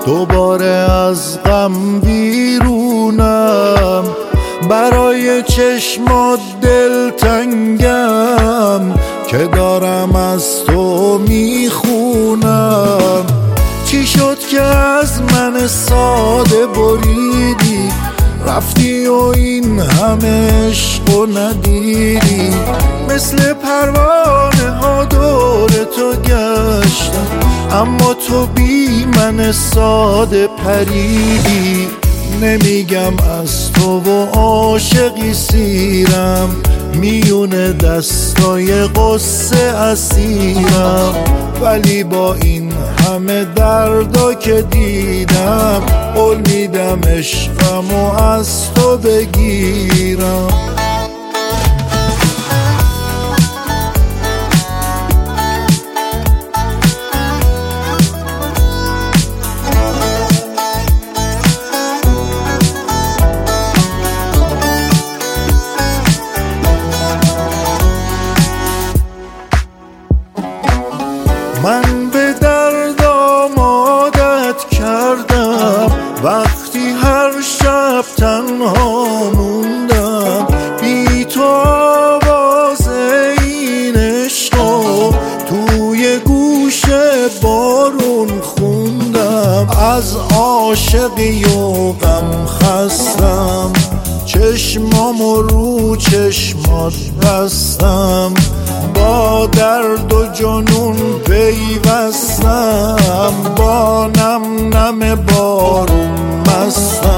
دوباره از غم بیرونم، برای چشمات دلتنگم که دارم از تو میخونم. چی شد که از من ساده بریدی، رفتی و این همه عشق و ندیدی؟ مثل پروانه ها دور تو گشتم، اما تو بی من ساده پریدی. نمیگم از تو و عاشقی سیرم، میون دستای قصه اسیرم، ولی با این همه دردا که دیدم قول میدم عشقمو از تو بگیرم. من به دردم عادت کردم، وقتی هر شب تنها موندم، بی تو آواز این عشقو توی گوش بارون خوندم. از عاشقی و غم خستم، چشمامو رو چشمات بستم، با درد و جنون پیوستم، با نم نم بارون مستم.